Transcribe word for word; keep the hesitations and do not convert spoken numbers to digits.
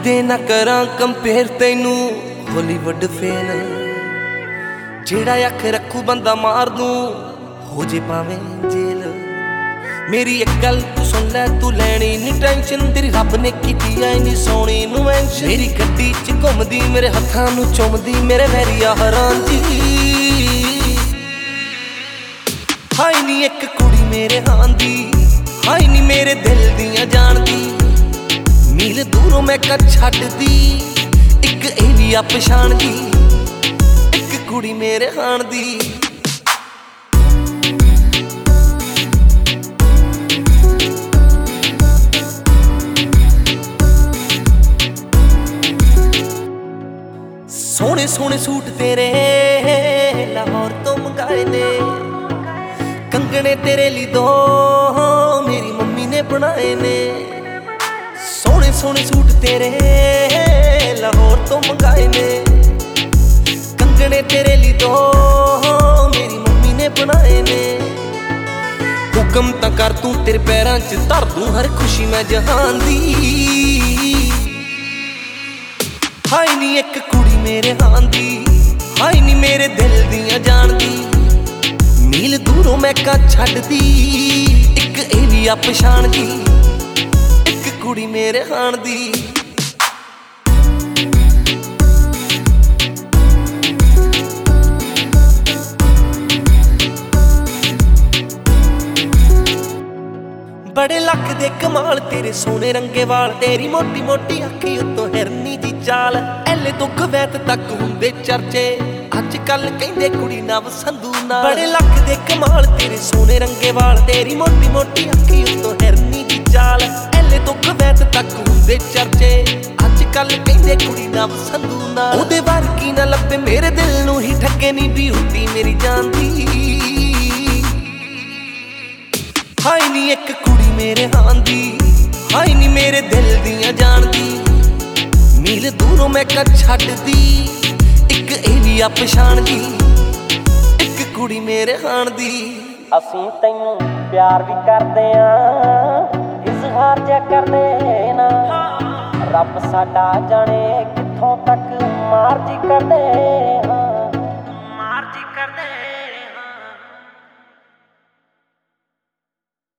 कदे ना करा कंपेयर तैनू हॉलीवुड फेल जेड़ा अख रखू बंदा मार दूं हो जे पावे जेल। मेरी एक गल तू सुन लै तू लैनी नी टेंशन तेरी रब ने कीती ऐ नी सोहनी इन्वेंशन। मेरी गड्डी च घुमदी मेरे हत्थां नू चुमदी मेरे वैरिया हैरान जी। हाय नी एक कुड़ी मेरे हां दी हाय नी मेरे दिल दियां जानदी मील दूरों मैं कर छड्डदी एक ए भी आ पछाण दी एक कुड़ी मेरे हां दी। सोहने सोहने सूट तेरे लाहौर तो मंगाए ने कंगने तेरे ली दो मेरी मम्मी ने बनाए ने। सोहने सोहने सूट तेरे लाहौर तो मंगाए ने कंगने तेरे ली दो मेरी मम्मी ने बनाए ने। हुक्म तां कर तू तेरे पैरां च धर दूं हर खुशी मैं जहान दी। हाय नी एक कुड़ी मेरे हां दी हाय नी मेरे दिल दियां जानदी मील दूरों मैं का छड्डदी एक ए भी आ पछाण दी एक कुड़ी मेरे हां दी। बड़े लख दे कमाल तेरे सोने रंगे वाल तेरी मोटी मोटी अखी उत्तों हिरनी दी चाल एले तो कवैत तक हुंदे चर्चे अज कल कहंदे कुड़ी नव संधू नाल। बड़े लख दे कमाल तेरे सोने रंगे वाल तेरी मोटी मोटी अखी उत्तों हिरनी दी चाल एले तो कवैत तक हुंदे चर्चे अज कल कहंदे कुड़ी नव संधू नाल। ओदे वर्गी ना लब्बे मेरे दिल नूं ही ठगे नी ब्यूटी मेरी जान दी। हाय नी एक कुड़ी मेरे हां दी हाय नी मेरे दिल दियां जानदी मील दूरों मैं कर छड्डदी एक ए भी आ पछाण दी एक कुड़ी मेरे हां दी। असीं तैनूं प्यार भी करदे आं इज़हार जा करदे ना रब साडा जाने कित्थों तक मार जी करदे हां।